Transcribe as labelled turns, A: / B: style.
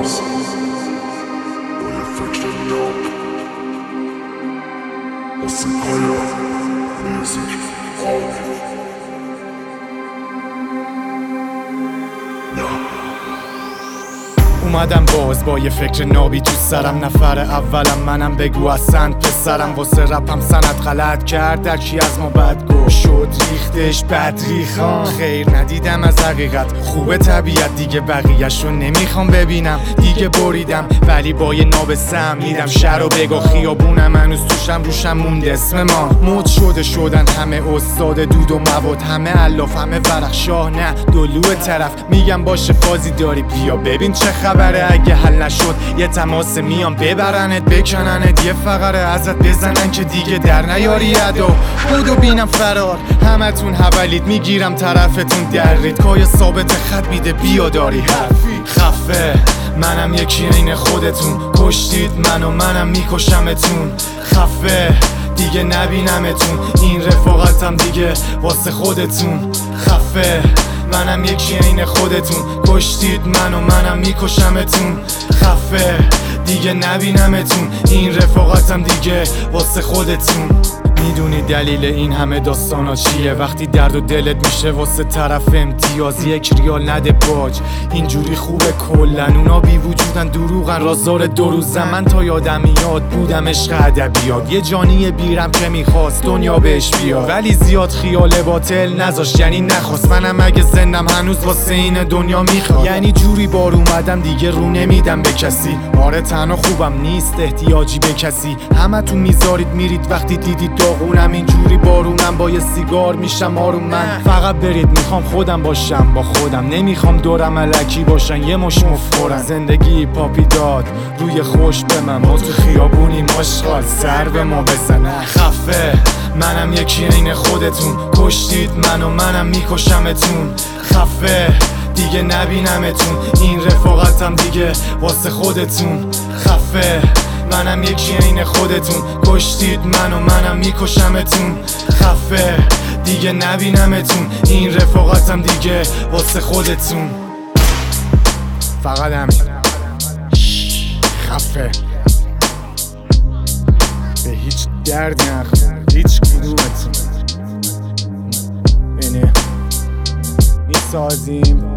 A: اومدم باز با یه فکر نابی تو سرم، نفر اولم منم، بگو اصلا پسرم. واسه رپم سند غلط کرد، در کی از ما بد گفت، شد ریختش بد ریخان. خیر ندیدم از حقیقت، خوبه طبیعت دیگه، بقیه‌شو نمیخوام ببینم دیگه. بریدم ولی با یه ناب سم میدم شهر و بگو خیابونم هنوز توشم، روشم موند اسم ما. مد شدن همه استاد دود و مواد، همه الاف، همه ورق شاه، نه دلو طرف. میگم باشه فازی داری، بیا ببین چه خبره. اگه حل نشد یه تماس میام، ببرنت بکننت، یه فقره ازت بزنن که دیگه در نیاری ادا. بودو بینم فرار، همتون حولید، میگیرم طرفتون درید. کای ثابت خط میده بیا داری حرفی خفه. منم یکی عین خودتون، کشتید منم میکشمتون. خفه دیگه نبینمتون، این رفاقتم دیگه واسه خودتون. خفه منم یکی عین خودتون، کشتید منم میکشمتون. خفه دیگه نبینمتون، این رفاقتم دیگه واسه خودتون. میدونی دلیل این همه داستانا چیه؟ وقتی درد و دلت میشه واسه طرف امتیاز، 1 ریال نده باج. اینجوری خوبه کلن، اونا بی وجودن، دروغن، رازدار 2 روزم. من تا یادم میاد بودم عشق ادبیات، یه جانی بیرم که میخواست دنیا بهش بیاد، ولی زیاد خیال باطل نذاشت، یعنی نخواست. منم اگه زندم هنوز واسه این دنیا میخواد، یعنی جوری بار اومدم دیگه رو نمیدم به کسی. آره تنها خوبم نیست احتیاجی به کسی، همتون میذارید میرید وقتی دیدید داغونم. اینجوری بارونم با یه سیگار میشم آروم. من فقط برید، میخوام خودم باشم با خودم، نمیخوام دورم الکی باشن یه مش مفخورن. زندگی پاپی داد روی خوش به من، ما تو خیابونی مشغال سر به ما بزنه. خفه منم یکی عین خودتون، کشتید منم میکشمتون. خفه دیگه نبینمتون، این رفاقتم دیگه واسه خودتون. خفه منم یکی عین خودتون، کشتید منم میکشمتون. خفه دیگه نبینمتون، این رفاقتم دیگه واسه خودتون. فقط همین. خفه به هیچ درد نخور، هیچ کدومتون. اینه میسازیم